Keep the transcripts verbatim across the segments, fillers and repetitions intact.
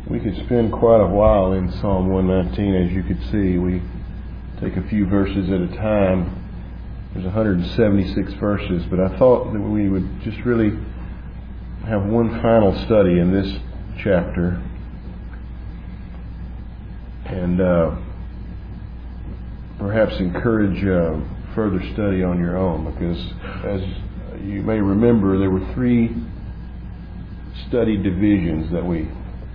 We could spend quite a while in Psalm one nineteen, as you could see. We take a few verses at a time. There's one hundred seventy-six verses, but I thought that we would just really have one final study in this chapter. And uh, perhaps encourage uh, further study on your own, because as you may remember, there were three study divisions that we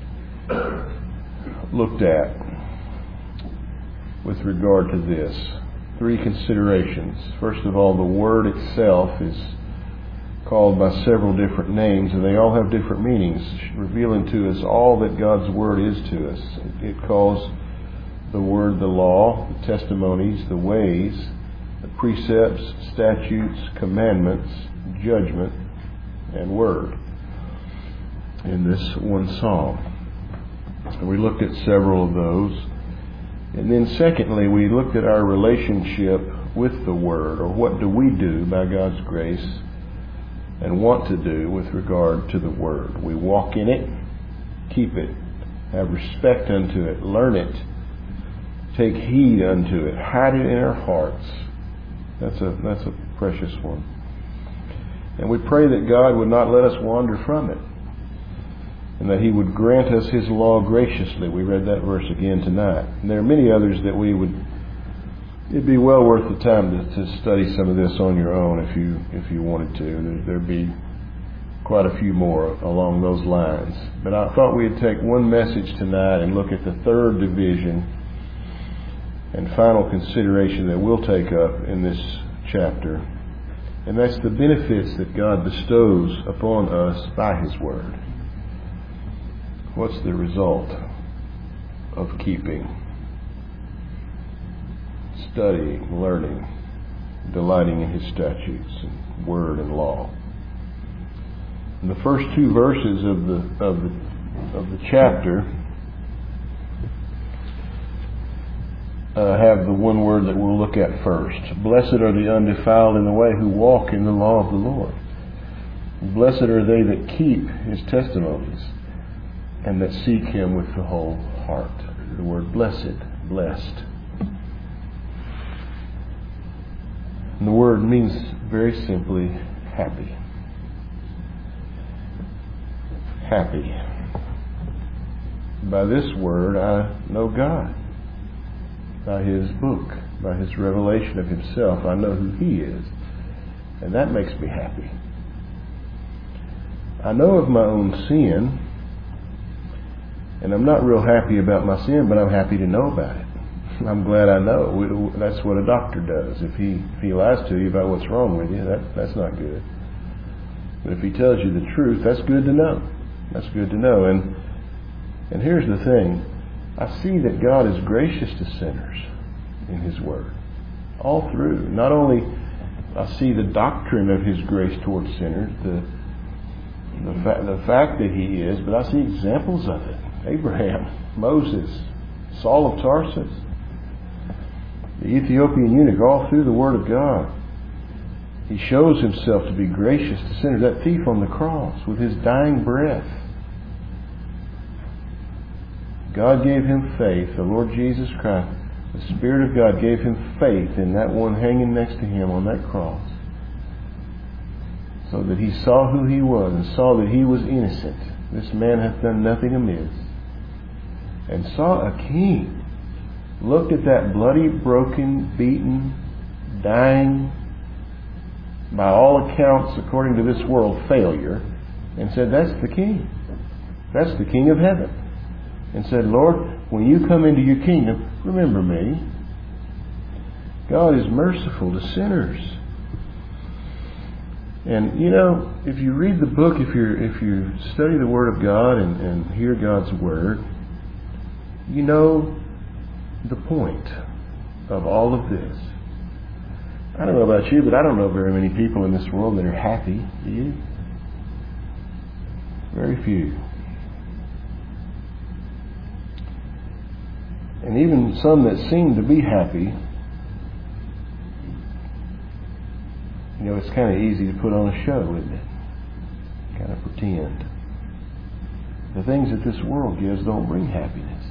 looked at with regard to this. Three considerations. First of all, the Word itself is called by several different names, and they all have different meanings, revealing to us all that God's Word is to us. It calls the Word the law, the testimonies, the ways, the precepts, statutes, commandments, judgment, and word in this one psalm. And we looked at several of those. And then secondly, we looked at our relationship with the Word, or what do we do by God's grace and want to do with regard to the Word. We walk in it, keep it, have respect unto it, learn it, take heed unto it, hide it in our hearts. That's a that's a precious one. And we pray that God would not let us wander from it, and that He would grant us His law graciously. We read that verse again tonight. And there are many others that we would, it'd be well worth the time to, to study some of this on your own if you if you wanted to. There, there'd be quite a few more along those lines. But I thought we'd take one message tonight and look at the third division and final consideration that we'll take up in this chapter. And that's the benefits that God bestows upon us by His Word. What's the result of keeping, studying, learning, delighting in His statutes and Word and law? In the first two verses of the of the of the chapter uh, have the one word that we'll look at first. Blessed are the undefiled in the way who walk in the law of the Lord. Blessed are they that keep His testimonies and that seek Him with the whole heart. The word blessed, blessed. And the word means very simply happy. Happy. By this word I know God. By His book, by His revelation of Himself, I know who He is. And that makes me happy. I know of my own sin, and I'm not real happy about my sin, but I'm happy to know about it. I'm glad I know. That's what a doctor does. If he if he lies to you about what's wrong with you, that that's not good. But if he tells you the truth, that's good to know. That's good to know. And and here's the thing. I see that God is gracious to sinners in His Word. All through. Not only I see the doctrine of His grace towards sinners, the the, fa- the fact that He is, but I see examples of it. Abraham, Moses, Saul of Tarsus, the Ethiopian eunuch, all through the Word of God. He shows Himself to be gracious to sinners. That thief on the cross with his dying breath. God gave him faith. The Lord Jesus Christ, the Spirit of God gave him faith in that one hanging next to Him on that cross, so that he saw who he was and saw that he was innocent. This man hath done nothing amiss. And saw a king. Looked at that bloody, broken, beaten, dying, by all accounts, according to this world, failure, and said, that's the king. That's the King of heaven. And said, Lord, when you come into your kingdom, remember me. God is merciful to sinners. And you know, if you read the book, if you if you study the Word of God and, and hear God's Word, you know the point of all of this. I don't know about you, but I don't know very many people in this world that are happy. Do you? Very few. And even some that seem to be happy, you know, it's kind of easy to put on a show, isn't it? Kind of pretend. The things that this world gives don't bring happiness.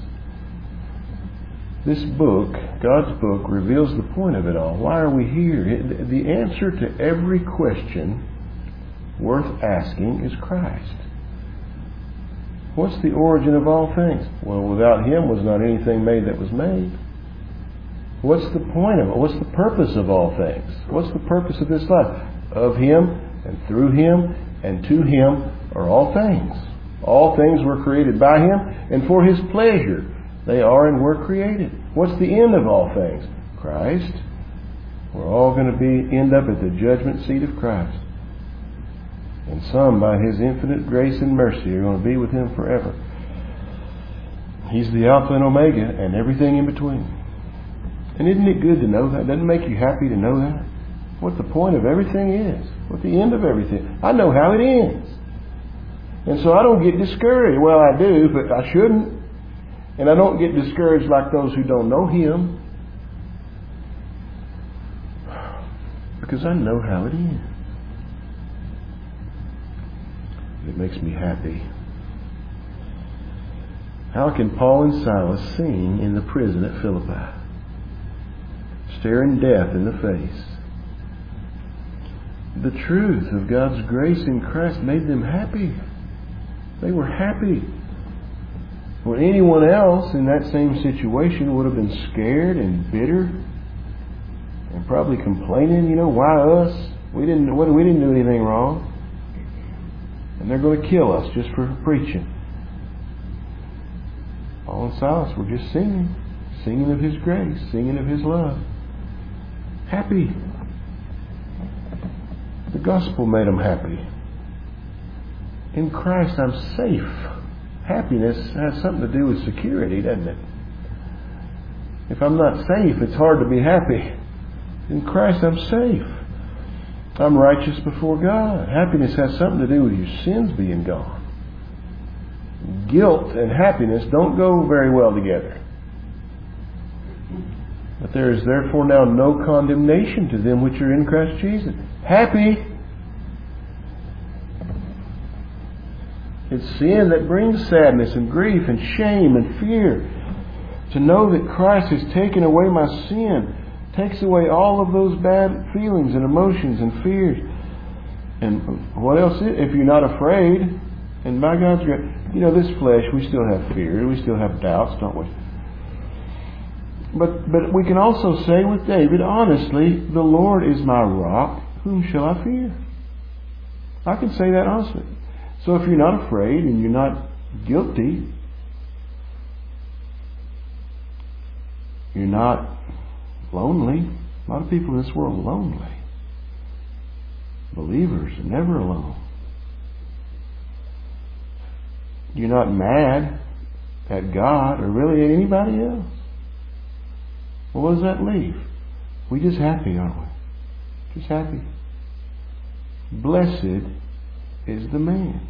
This book, God's book, reveals the point of it all. Why are we here? It, the answer to every question worth asking is Christ. What's the origin of all things? Well, without Him was not anything made that was made. What's the point of it? What's the purpose of all things? What's the purpose of this life? Of Him, and through Him, and to Him are all things. All things were created by Him, and for His pleasure they are and were created. What's the end of all things? Christ. We're all going to be end up at the judgment seat of Christ. And some, by His infinite grace and mercy, are going to be with Him forever. He's the Alpha and Omega and everything in between. And isn't it good to know that? Doesn't it make you happy to know that? What the point of everything is. What the end of everything. I know how it ends. And so I don't get discouraged. Well, I do, but I shouldn't. And I don't get discouraged like those who don't know Him. Because I know how it ends. It makes me happy. How can Paul and Silas sing in the prison at Philippi, staring death in the face? The truth of God's grace in Christ made them happy. They were happy. When anyone else in that same situation would have been scared and bitter and probably complaining, you know, why us? We didn't, what, we didn't do anything wrong. And they're going to kill us just for preaching. Paul and Silas were just singing. Singing of His grace. Singing of His love. Happy. The gospel made them happy. In Christ I'm safe. Happiness has something to do with security, doesn't it? If I'm not safe, it's hard to be happy. In Christ I'm safe. I'm righteous before God. Happiness has something to do with your sins being gone. Guilt and happiness don't go very well together. But there is therefore now no condemnation to them which are in Christ Jesus. Happy. It's sin that brings sadness and grief and shame and fear. To know that Christ has taken away my sin takes away all of those bad feelings and emotions and fears. And what else is, if you're not afraid, and by God's grace, you know, this flesh, we still have fear, we still have doubts, don't we? But but we can also say with David, honestly, the Lord is my rock, whom shall I fear? I can say that honestly. So if you're not afraid and you're not guilty, you're not lonely. A lot of people in this world are lonely. Believers are never alone. You're not mad at God or really at anybody else. Well, what does that leave? We're just happy, aren't we? Just happy. Blessed is the man.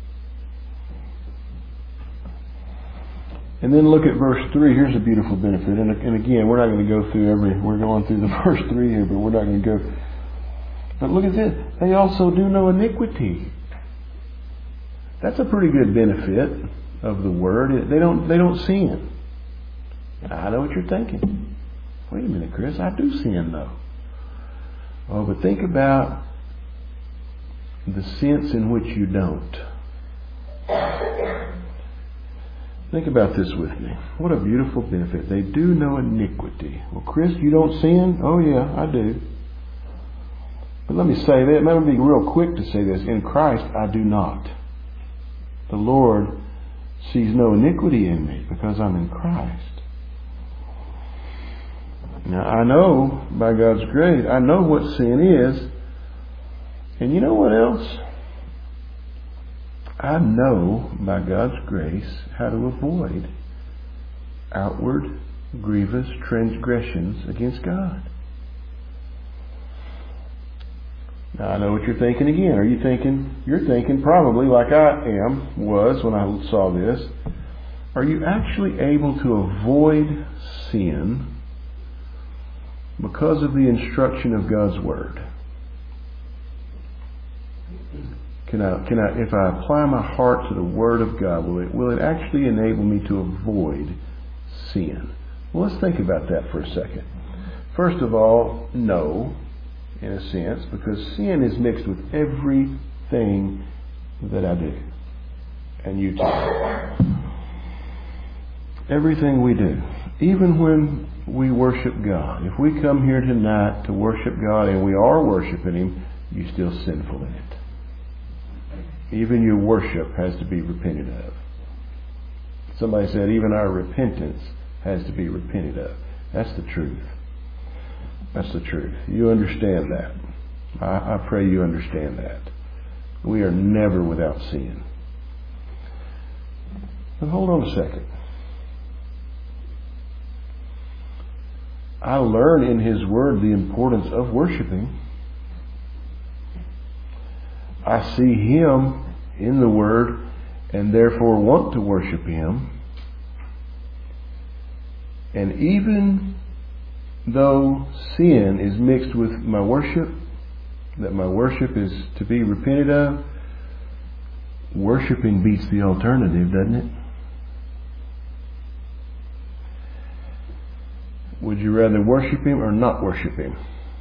And then look at verse three. Here's a beautiful benefit. And, and again, we're not going to go through every... We're going through the verse three here, but we're not going to go... But look at this. They also do no iniquity. That's a pretty good benefit of the Word. They don't, they don't sin. I know what you're thinking. Wait a minute, Chris. I do sin, though. Oh, but think about the sense in which you don't. Think about this with me. What a beautiful benefit. They do no iniquity. Well, Chris, you don't sin? Oh, yeah, I do. But let me say that. Let me be real quick to say this. In Christ, I do not. The Lord sees no iniquity in me because I'm in Christ. Now, I know, by God's grace, I know what sin is. And you know what else? I know, by God's grace, how to avoid outward, grievous transgressions against God. Now, I know what you're thinking again. Are you thinking? You're thinking probably like I am, was when I saw this. Are you actually able to avoid sin because of the instruction of God's Word? Can I, can I, if I apply my heart to the Word of God, will it, will it actually enable me to avoid sin? Well, let's think about that for a second. First of all, no, in a sense, because sin is mixed with everything that I do. And you too. Everything we do. Even when we worship God. If we come here tonight to worship God and we are worshiping Him, you're still sinful in it. Even your worship has to be repented of. Somebody said even our repentance has to be repented of. That's the truth. That's the truth. You understand that. I, I pray you understand that. We are never without sin. But hold on a second. I learn in His Word the importance of worshiping. I see Him in the Word and therefore want to worship Him. And even though sin is mixed with my worship, that my worship is to be repented of, worshiping beats the alternative, doesn't it? Would you rather worship Him or not worship Him?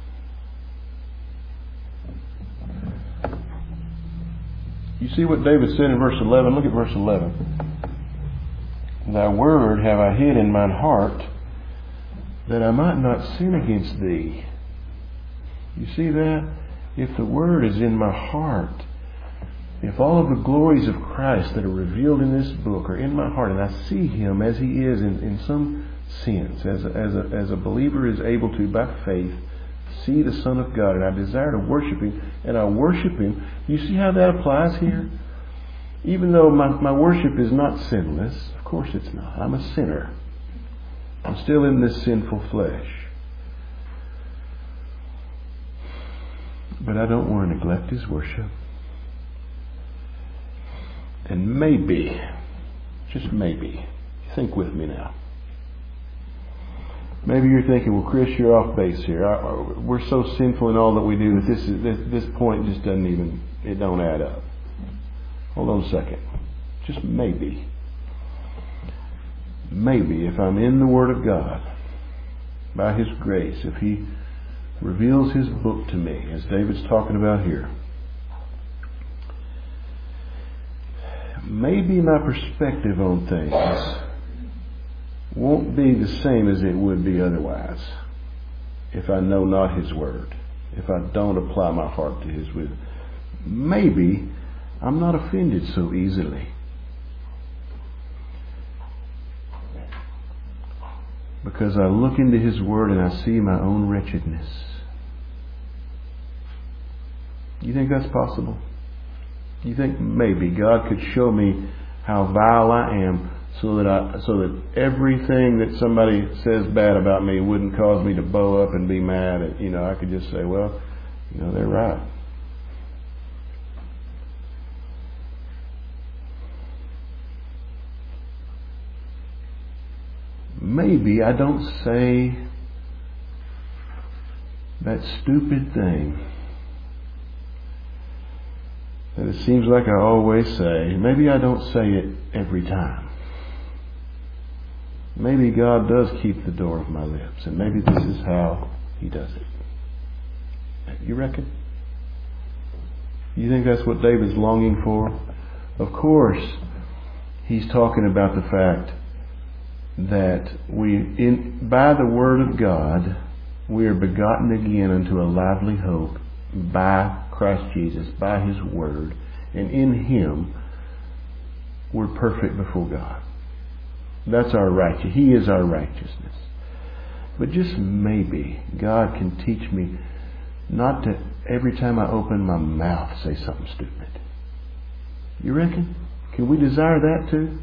You see what David said in verse eleven? Look at verse eleven. Thy word have I hid in mine heart, that I might not sin against Thee. You see that? If the Word is in my heart, if all of the glories of Christ that are revealed in this book are in my heart, and I see Him as He is in, in some sense, as a, as, a, as a believer is able to, by faith, see the Son of God, and I desire to worship Him, and I worship Him, you see how that applies here? Even though my, my worship is not sinless, of course it's not. I'm a sinner. I'm still in this sinful flesh. But I don't want to neglect His worship. And maybe, just maybe, think with me now. Maybe you're thinking, well, Chris, you're off base here. I, we're so sinful in all that we do that this is, this, this point just doesn't even, it don't add up. Hold on a second. Just maybe. Maybe if I'm in the Word of God, by His grace, if He reveals His book to me, as David's talking about here, maybe my perspective on things won't be the same as it would be otherwise if I know not His Word, if I don't apply my heart to His will. Maybe I'm not offended so easily. Because I look into His Word and I see my own wretchedness. You think that's possible? You think maybe God could show me how vile I am so that I, so that everything that somebody says bad about me wouldn't cause me to bow up and be mad? And, you know, I could just say, well, you know, they're right. Maybe I don't say that stupid thing that it seems like I always say. Maybe I don't say it every time. Maybe God does keep the door of my lips, and maybe this is how He does it. You reckon? You think that's what David's longing for? Of course, he's talking about the fact that we, in by the Word of God, we are begotten again unto a lively hope by Christ Jesus, by His Word, and in Him we're perfect before God. That's our righteousness. He is our righteousness. But just maybe God can teach me not to, every time I open my mouth, say something stupid. You reckon? Can we desire that too?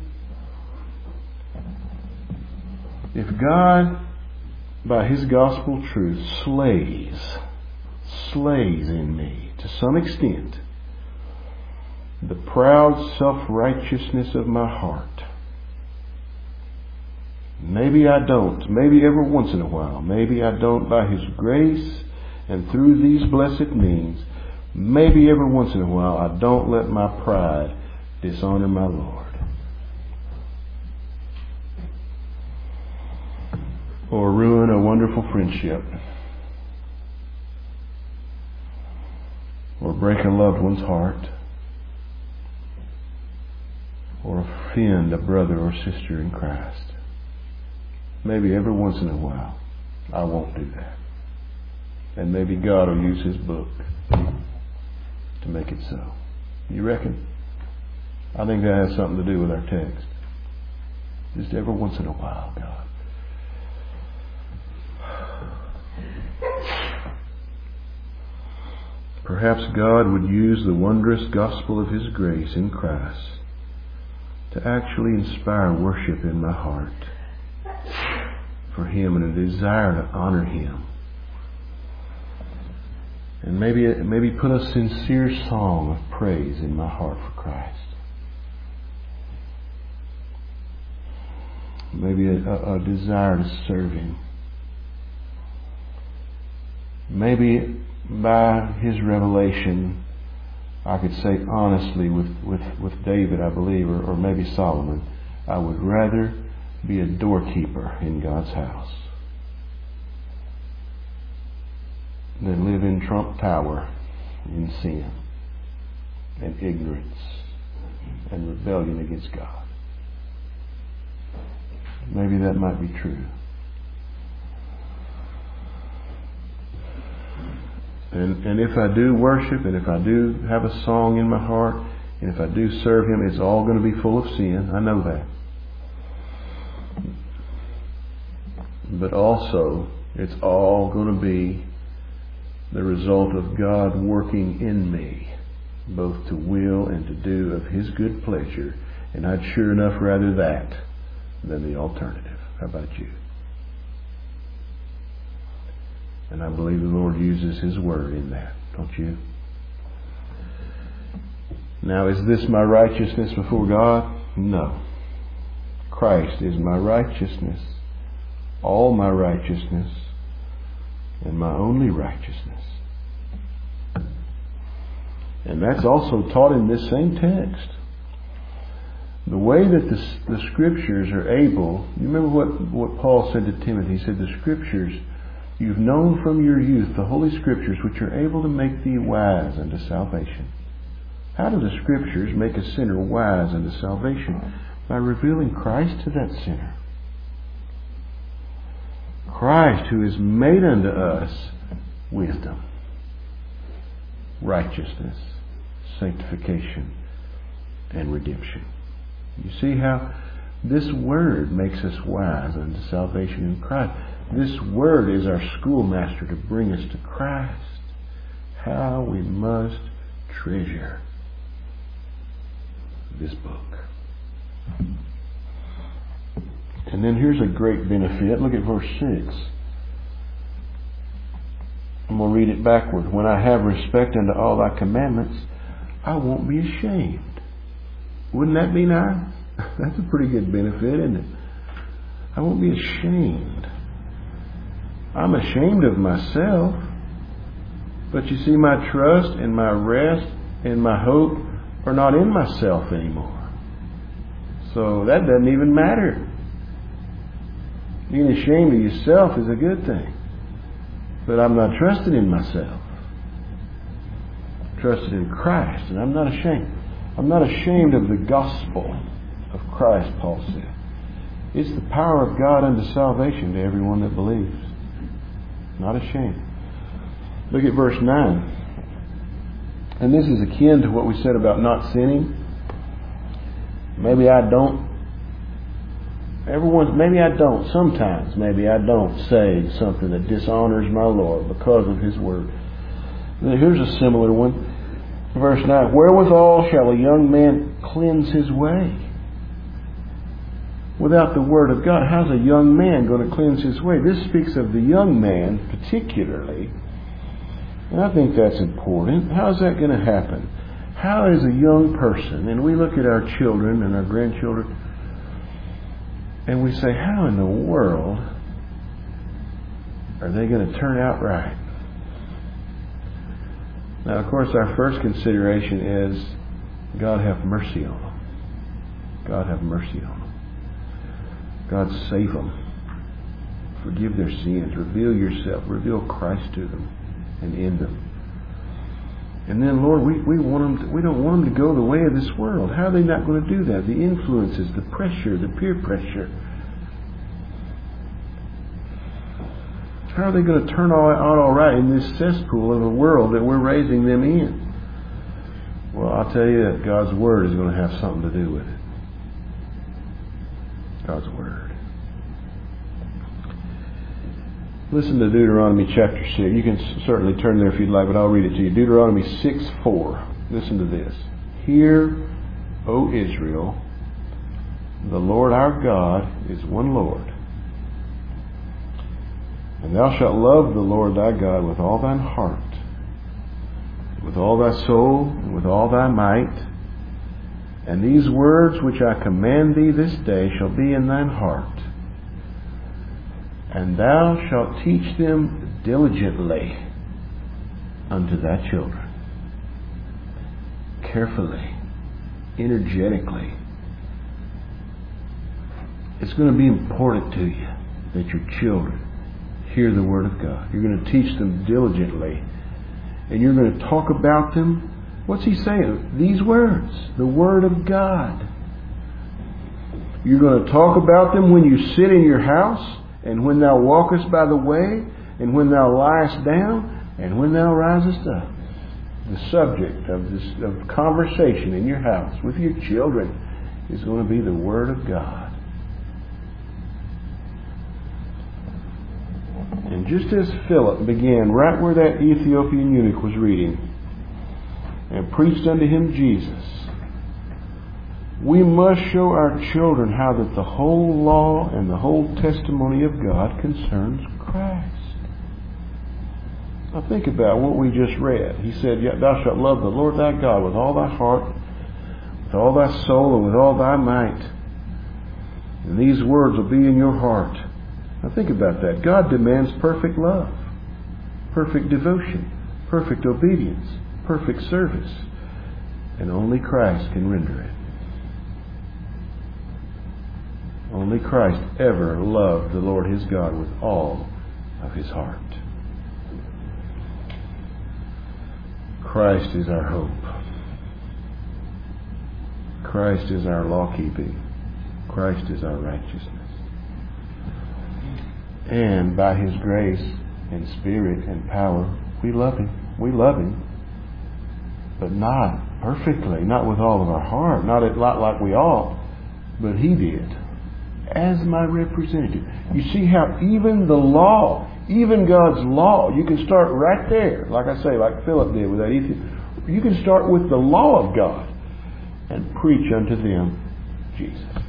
If God, by His gospel truth, slays, slays in me, to some extent, the proud self-righteousness of my heart, maybe I don't, maybe every once in a while, maybe I don't, by His grace and through these blessed means, maybe every once in a while, I don't let my pride dishonor my Lord. Or ruin a wonderful friendship. Or break a loved one's heart. Or offend a brother or sister in Christ. Maybe every once in a while I won't do that. And maybe God will use His book to make it so. You reckon? I think that has something to do with our text. Just every once in a while, God. Perhaps God would use the wondrous gospel of His grace in Christ to actually inspire worship in my heart for Him and a desire to honor Him. And maybe maybe put a sincere song of praise in my heart for Christ. Maybe a, a, a desire to serve Him. Maybe by His revelation, I could say honestly with, with, with David, I believe, or, or maybe Solomon, I would rather be a doorkeeper in God's house than live in Trump Tower in sin and ignorance and rebellion against God. Maybe that might be true. And, and if I do worship, and if I do have a song in my heart, and if I do serve Him, it's all going to be full of sin. I know that. But also, it's all going to be the result of God working in me, both to will and to do of His good pleasure. And I'd sure enough rather that than the alternative. How about you? And I believe the Lord uses His word in that, don't you? Now, is this my righteousness before God? No. Christ is my righteousness, all my righteousness, and my only righteousness. And that's also taught in this same text. The way that the, the Scriptures are able, you remember what, what Paul said to Timothy? He said, the Scriptures, you've known from your youth, the Holy Scriptures, which are able to make thee wise unto salvation. How do the Scriptures make a sinner wise unto salvation? By revealing Christ to that sinner. Christ, who is made unto us wisdom, righteousness, sanctification, and redemption. You see how this Word makes us wise unto salvation in Christ. This Word is our schoolmaster to bring us to Christ. How we must treasure this book. And then here's a great benefit. Look at verse six. I'm going to read it backward. When I have respect unto all thy commandments, I won't be ashamed. Wouldn't that be nice? That's a pretty good benefit, isn't it? I won't be ashamed. I'm ashamed of myself. But you see, my trust and my rest and my hope are not in myself anymore. So that doesn't even matter. Being ashamed of yourself is a good thing. But I'm not trusting in myself. I'm trusting in Christ, and I'm not ashamed. I'm not ashamed of the gospel of Christ, Paul said. It's the power of God unto salvation to everyone that believes. Not ashamed. Look at verse nine. And this is akin to what we said about not sinning. Maybe I don't. Everyone, maybe I don't. Sometimes, maybe I don't say something that dishonors my Lord because of His word. Now, here's a similar one. Verse nine. Wherewithal shall a young man cleanse his way? Without the Word of God, how's a young man going to cleanse his way? This speaks of the young man particularly. And I think that's important. How is that going to happen? How is a young person, and we look at our children and our grandchildren, and we say, how in the world are they going to turn out right? Now, of course, our first consideration is, God have mercy on them. God have mercy on them. God save them. Forgive their sins. Reveal yourself. Reveal Christ to them and in them. And then, Lord, we, we want them to, we don't want them to go the way of this world. How are they not going to do that? The influences, the pressure, the peer pressure. How are they going to turn all out all right in this cesspool of a world that we're raising them in? Well, I'll tell you that God's Word is going to have something to do with it. God's Word. Listen to Deuteronomy chapter six. You can certainly turn there if you'd like, but I'll read it to you. Deuteronomy six four. Listen to this. Hear, O Israel, the Lord our God is one Lord. And thou shalt love the Lord thy God with all thine heart, with all thy soul, and with all thy might. And these words which I command thee this day shall be in thine heart. And thou shalt teach them diligently unto thy children. Carefully, energetically. It's going to be important to you that your children hear the Word of God. You're going to teach them diligently. And you're going to talk about them. What's he saying? These words. The Word of God. You're going to talk about them when you sit in your house, and when thou walkest by the way, and when thou liest down, and when thou risest up. The subject of this of conversation in your house with your children is going to be the Word of God. And just as Philip began right where that Ethiopian eunuch was reading, and preached unto him Jesus, we must show our children how that the whole law and the whole testimony of God concerns Christ. Now think about what we just read. He said, thou shalt love the Lord thy God with all thy heart, with all thy soul, and with all thy might. And these words will be in your heart. Now think about that. God demands perfect love, perfect devotion, perfect obedience, perfect service. And only Christ can render it. Only Christ ever loved the Lord his God with all of his heart. Christ is our hope. Christ is our law keeping. Christ is our righteousness. And by his grace and spirit and power, we love him. We love him. But not perfectly, not with all of our heart, not a lot like we ought, but he did. As my representative. You see how even the law, even God's law, you can start right there, like I say, like Philip did with that Ethiopian. You can start with the law of God and preach unto them Jesus.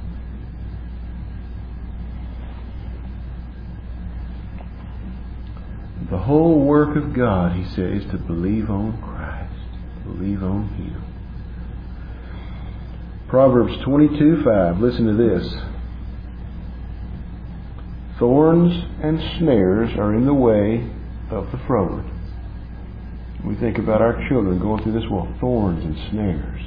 The whole work of God, he said, is to believe on Christ, believe on him. Proverbs twenty-two five, listen to this. Thorns and snares are in the way of the froward. We think about our children going through this world. Thorns and snares.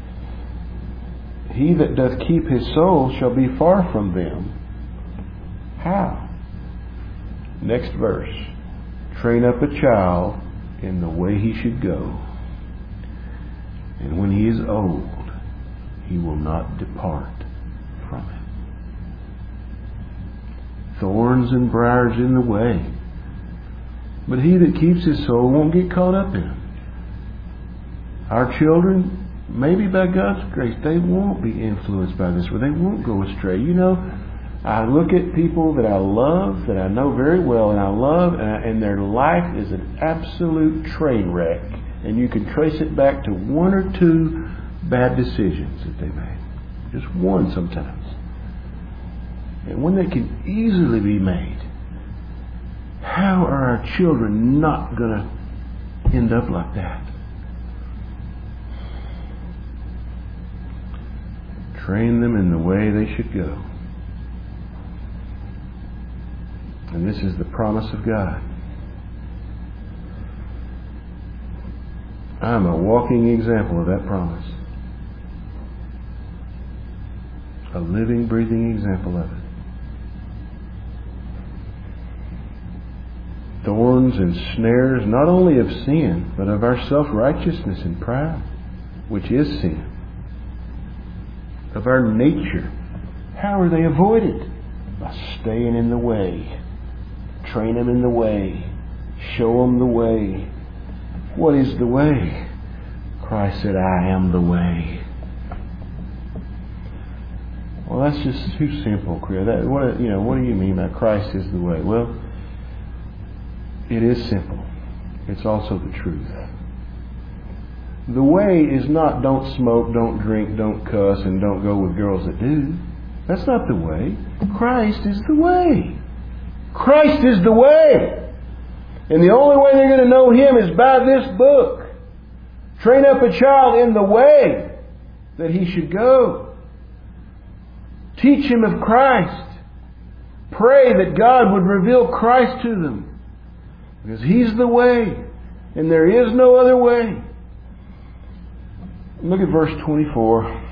He that doth keep his soul shall be far from them. How? Next verse. Train up a child in the way he should go, and when he is old, he will not depart from it. Thorns and briars in the way. But he that keeps his soul won't get caught up in them. Our children, maybe by God's grace, they won't be influenced by this, or they won't go astray. You know, I look at people that I love, that I know very well, and I love, and, I, and their life is an absolute train wreck. And you can trace it back to one or two bad decisions that they made. Just one sometimes. And when they can easily be made, how are our children not going to end up like that? Train them in the way they should go. And this is the promise of God. I'm a walking example of that promise. A living, breathing example of it. Thorns and snares, not only of sin, but of our self-righteousness and pride, which is sin. Of our nature. How are they avoided? By staying in the way. Train them in the way. Show them the way. What is the way? Christ said, I am the way. Well, that's just too simple, Chris. That, what, you know, what do you mean by Christ is the way? Well, it is simple. It's also the truth. The way is not don't smoke, don't drink, don't cuss, and don't go with girls that do. That's not the way. Christ is the way. Christ is the way. And the only way they're going to know Him is by this book. Train up a child in the way that he should go. Teach him of Christ. Pray that God would reveal Christ to them. Because He's the way, and there is no other way. Look at verse twenty-four.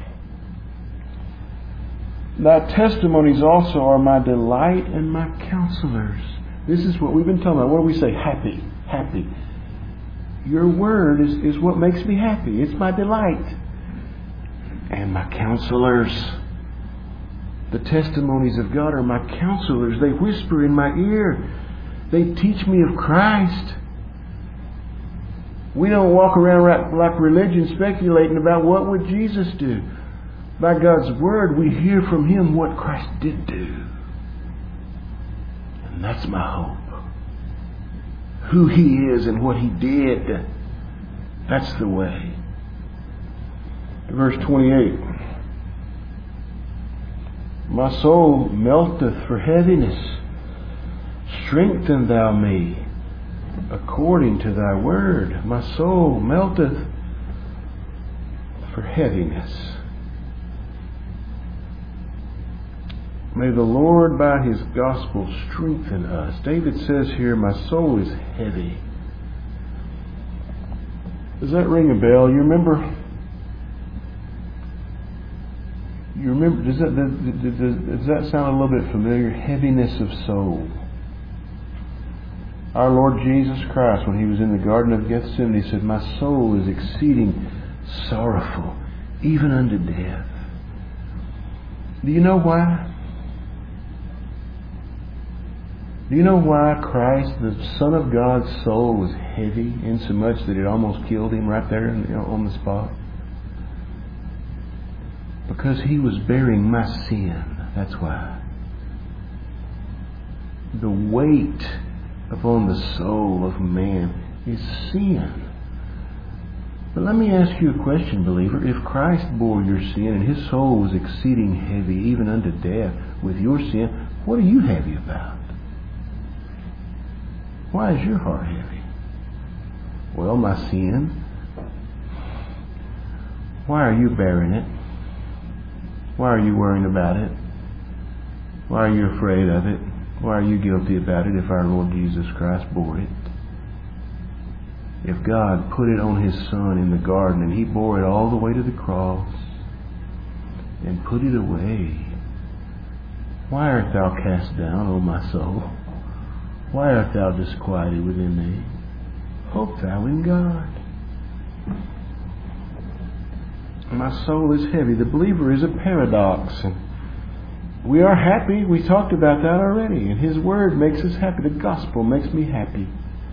Thy testimonies also are my delight and my counselors. This is what we've been talking about. What do we say? Happy. Happy. Your word is, is what makes me happy. It's my delight. And my counselors. The testimonies of God are my counselors. They whisper in my ear. They teach me of Christ. We don't walk around like religion speculating about what would Jesus do. By God's Word, we hear from Him what Christ did do. And that's my hope. Who He is and what He did. That's the way. Verse twenty-eight. My soul melteth for heaviness. Strengthen thou me according to thy word. My soul melteth for heaviness. May the Lord by His gospel strengthen us. David says here, my soul is heavy. Does that ring a bell? You remember? You remember? Does that, does, does, does that sound a little bit familiar? Heaviness of soul. Our Lord Jesus Christ, when He was in the Garden of Gethsemane, He said, my soul is exceeding sorrowful, even unto death. Do you know why? Do you know why Christ, the Son of God's soul, was heavy insomuch that it almost killed Him right there in, you know, on the spot? Because He was bearing my sin. That's why. The weight upon the soul of man is sin. But let me ask you a question, believer. If Christ bore your sin and His soul was exceeding heavy, even unto death, with your sin, what are you heavy about? Why is your heart heavy? Well, my sin. Why are you bearing it? Why are you worrying about it? Why are you afraid of it? Why are you guilty about it if our Lord Jesus Christ bore it? If God put it on His Son in the garden and He bore it all the way to the cross and put it away, why art thou cast down, O my soul? Why art thou disquieted within thee? Hope thou in God. My soul is heavy. The believer is a paradox. And we are happy. We talked about that already. And His Word makes us happy. The gospel makes me happy.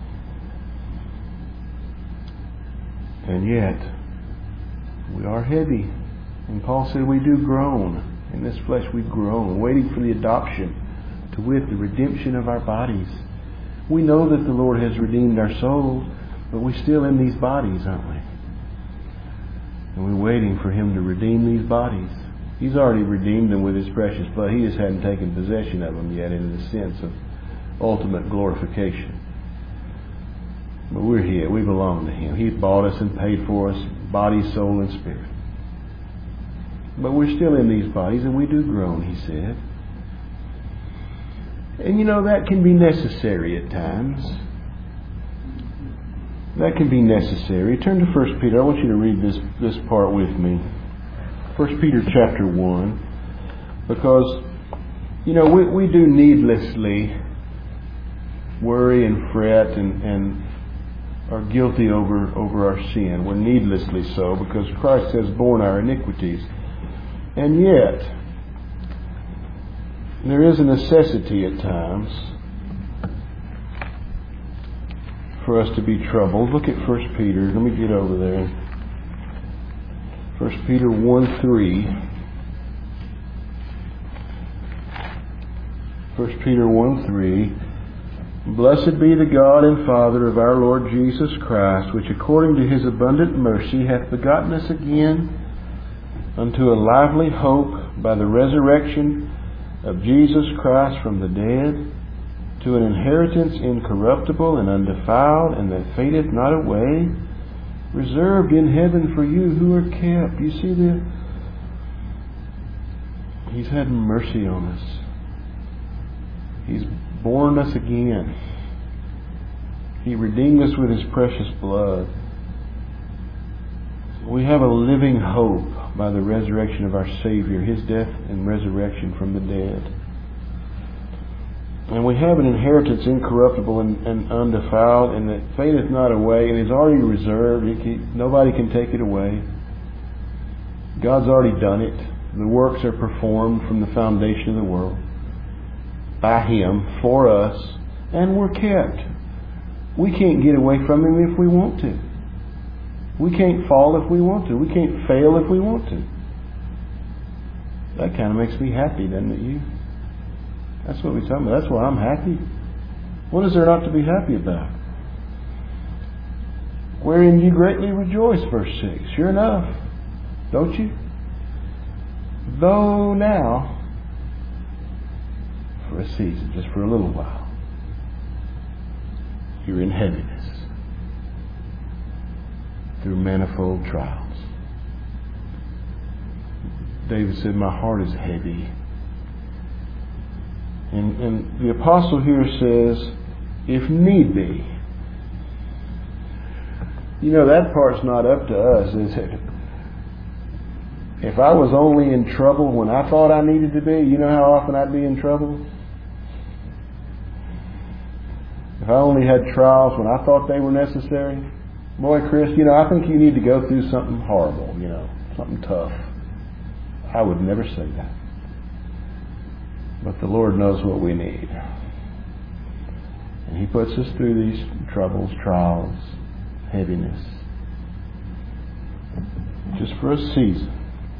And yet, we are heavy. And Paul said we do groan. In this flesh we groan, waiting for the adoption, to wit, the redemption of our bodies. We know that the Lord has redeemed our souls, but we're still in these bodies, aren't we? And we're waiting for Him to redeem these bodies. He's already redeemed them with His precious blood. He just hadn't taken possession of them yet in the sense of ultimate glorification. But we're here. We belong to Him. He bought us and paid for us, body, soul, and spirit. But we're still in these bodies, and we do groan, He said. And you know, that can be necessary at times. That can be necessary. Turn to First Peter. I want you to read this, this part with me. First Peter chapter one. Because, you know, we, we do needlessly worry and fret and, and are guilty over, over our sin. We're needlessly so because Christ has borne our iniquities. And yet, there is a necessity at times for us to be troubled. Look at First Peter. Let me get over there. First Peter one three. First Peter one three. Blessed be the God and Father of our Lord Jesus Christ, which according to His abundant mercy hath begotten us again unto a lively hope by the resurrection of Jesus Christ from the dead, to an inheritance incorruptible and undefiled, and that fadeth not away, reserved in heaven for you who are kept. You see that? He's had mercy on us. He's born us again. He redeemed us with His precious blood. We have a living hope by the resurrection of our Savior, His death and resurrection from the dead. And we have an inheritance incorruptible and, and undefiled, and that fadeth not away, and is already reserved. It can, nobody can take it away. God's already done it. The works are performed from the foundation of the world by Him, for us, and we're kept. We can't get away from Him if we want to. We can't fall if we want to. We can't fail if we want to. That kind of makes me happy, doesn't it, you? That's what we're talking about. That's why I'm happy. What is there not to be happy about? Wherein you greatly rejoice, verse six. Sure enough. Don't you? Though now, for a season, just for a little while, you're in heaviness through manifold trials. David said, my heart is heavy. And, and the apostle here says, if need be. You know, that part's not up to us, is it? If I was only in trouble when I thought I needed to be, you know how often I'd be in trouble? If I only had trials when I thought they were necessary, boy, Chris, you know, I think you need to go through something horrible, you know, something tough. I would never say that. But the Lord knows what we need. And He puts us through these troubles, trials, heaviness, just for a season.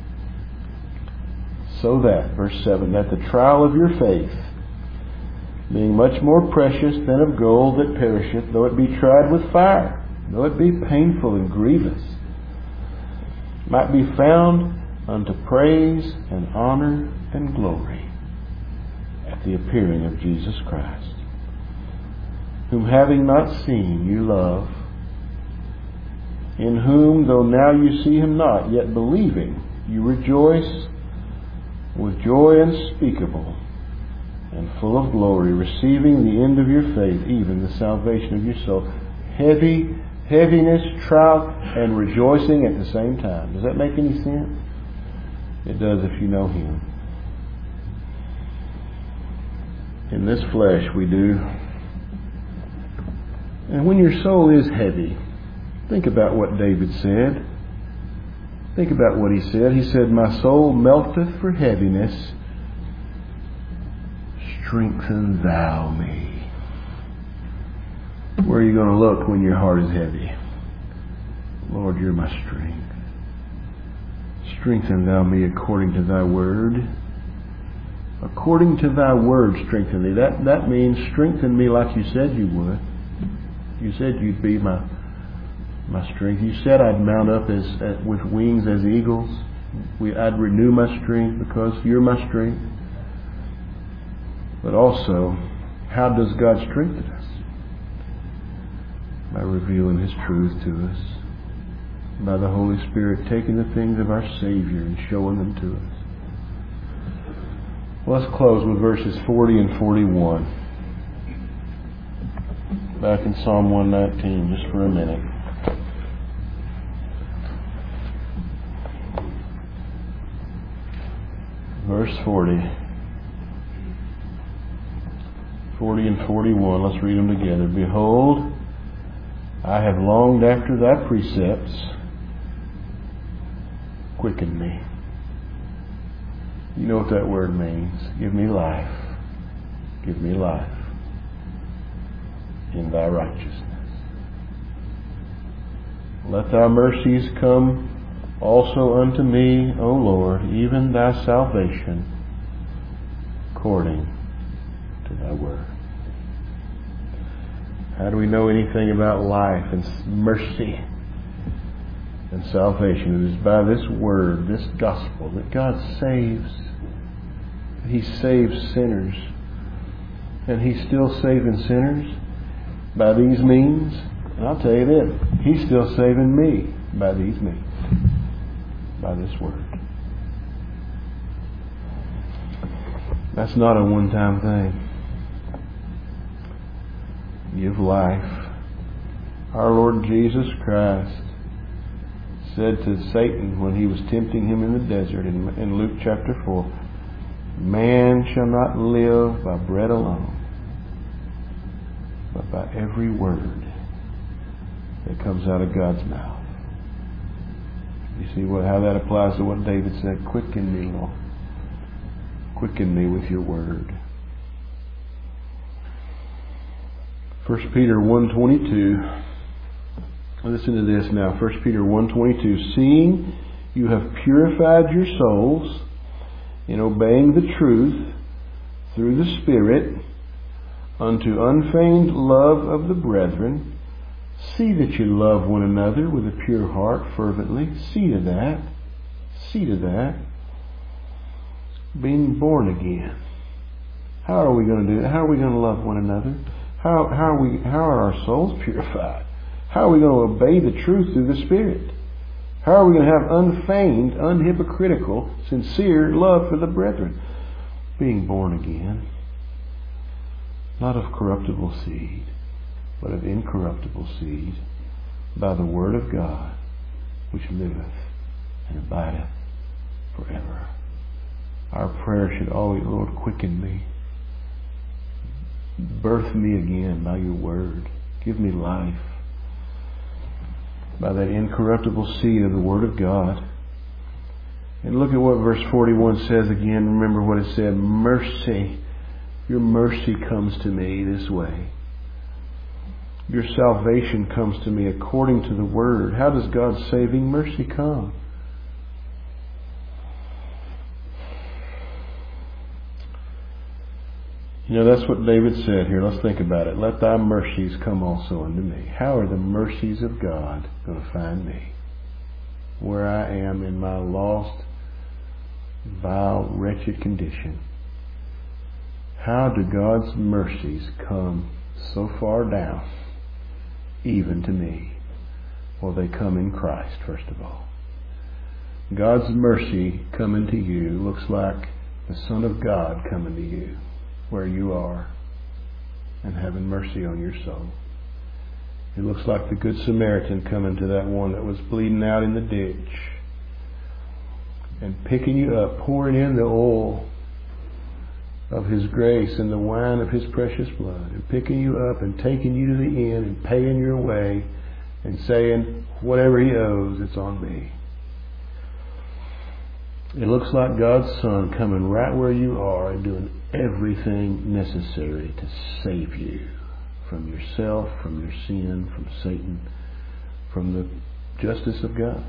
So that, verse seven, that the trial of your faith, being much more precious than of gold that perisheth, though it be tried with fire, though it be painful and grievous, might be found unto praise and honor and glory at the appearing of Jesus Christ, whom having not seen you love, in whom, though now you see Him not, yet believing, you rejoice with joy unspeakable and full of glory, receiving the end of your faith, even the salvation of your soul. Heavy, heaviness, trial, and rejoicing at the same time. Does that make any sense? It does if you know Him. In this flesh we do. And when your soul is heavy, think about what David said. Think about what he said. He said, my soul melteth for heaviness. Strengthen thou me. Where are you going to look when your heart is heavy? Lord, you're my strength. Strengthen thou me according to thy word. According to thy word, strengthen me. That, that means strengthen me like you said you would. You said you'd be my my strength. You said I'd mount up as, as with wings as eagles. We, I'd renew my strength because you're my strength. But also, how does God strengthen us? By revealing His truth to us. By the Holy Spirit taking the things of our Savior and showing them to us. Well, let's close with verses forty and forty-one. back in Psalm one nineteen just for a minute. Verse forty. forty and forty-one. Let's read them together. Behold, I have longed after thy precepts. Quicken me. You know what that word means. Give me life. Give me life in thy righteousness. Let thy mercies come also unto me, O Lord, even thy salvation, according to thy word. How do we know anything about life and mercy and salvation? It is by this word, this gospel, that God saves. He saves sinners. And He's still saving sinners by these means. And I'll tell you this, He's still saving me by these means. By this word. That's not a one-time thing. Give life. Our Lord Jesus Christ said to Satan when He was tempting Him in the desert in, in Luke chapter four, man shall not live by bread alone, but by every word that comes out of God's mouth. You see what, how that applies to what David said, quicken me, Lord. Quicken me with your word. First Peter one twenty-two. Listen to this now. First Peter one twenty-two. Seeing you have purified your souls in obeying the truth through the Spirit unto unfeigned love of the brethren, see that you love one another with a pure heart fervently. See to that. See to that. Being born again. How are we going to do that? How are we going to love one another? How, how, are we, how are our souls purified? How are we going to obey the truth through the Spirit? How are we going to have unfeigned, unhypocritical, sincere love for the brethren? Being born again. Not of corruptible seed, but of incorruptible seed, by the word of God, which liveth and abideth forever. Our prayer should always, Lord, quicken me. Birth me again by your word. Give me life by that incorruptible seed of the word of God. And look at what verse forty-one says again. Remember what it said. Mercy. Your mercy comes to me this way. Your salvation comes to me according to the word. How does God's saving mercy come? You know, that's what David said here. Let's think about it. Let thy mercies come also unto me. How are the mercies of God going to find me? Where I am in my lost, vile, wretched condition. How do God's mercies come so far down, even to me? Well, they come in Christ, first of all. God's mercy coming to you looks like the Son of God coming to you, where you are, and having mercy on your soul. It looks like the Good Samaritan coming to that one that was bleeding out in the ditch and picking you up, pouring in the oil of His grace and the wine of His precious blood, and picking you up and taking you to the end and paying your way and saying, whatever He owes, it's on me. It looks like God's Son coming right where you are and doing everything necessary to save you from yourself, from your sin, from Satan, from the justice of God.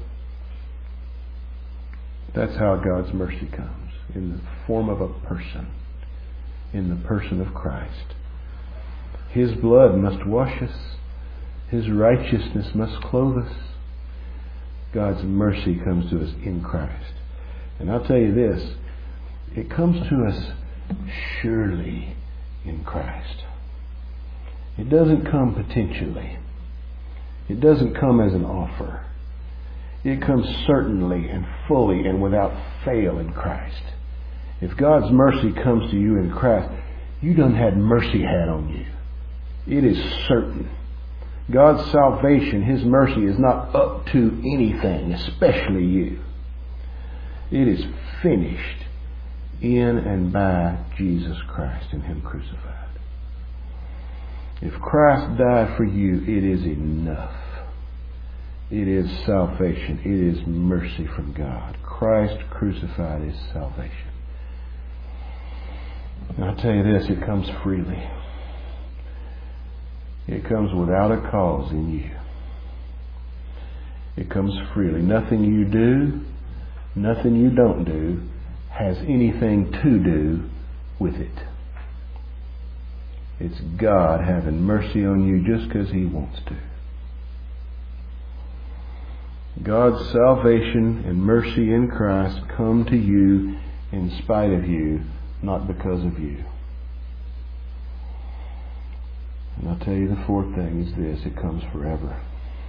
That's how God's mercy comes, in the form of a person, in the person of Christ. His blood must wash us. His righteousness must clothe us. God's mercy comes to us in Christ. And I'll tell you this, it comes to us surely in Christ. It doesn't come potentially. It doesn't come as an offer. It comes certainly and fully and without fail in Christ. If God's mercy comes to you in Christ, you done had mercy had on you. It is certain. God's salvation, His mercy, is not up to anything, especially you. It is finished in and by Jesus Christ and Him crucified. If Christ died for you, it is enough. It is salvation. It is mercy from God. Christ crucified is salvation. And I'll tell you this, it comes freely. It comes without a cause in you. It comes freely. Nothing you do, nothing you don't do, has anything to do with it. It's God having mercy on you just because He wants to. God's salvation and mercy in Christ come to you in spite of you, not because of you. And I'll tell you the fourth thing is this, it comes forever.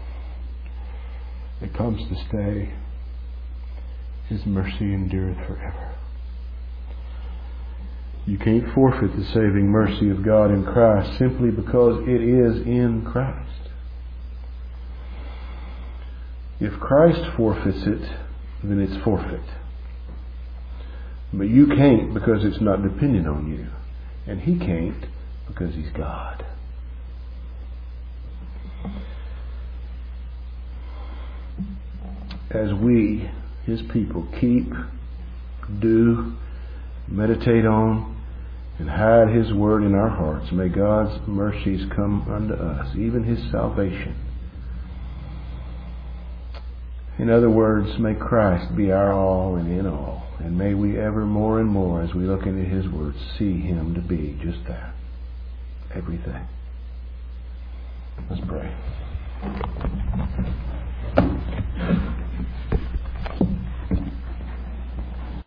It comes to stay. His mercy endureth forever. You can't forfeit the saving mercy of God in Christ simply because it is in Christ. If Christ forfeits it, then it's forfeit. But you can't because it's not dependent on you. And He can't because He's God. As we, His people, keep, do, meditate on, and hide His Word in our hearts, may God's mercies come unto us, even His salvation. In other words, may Christ be our all and in all. And may we ever more and more, as we look into His Word, see Him to be just that. Everything. Let's pray.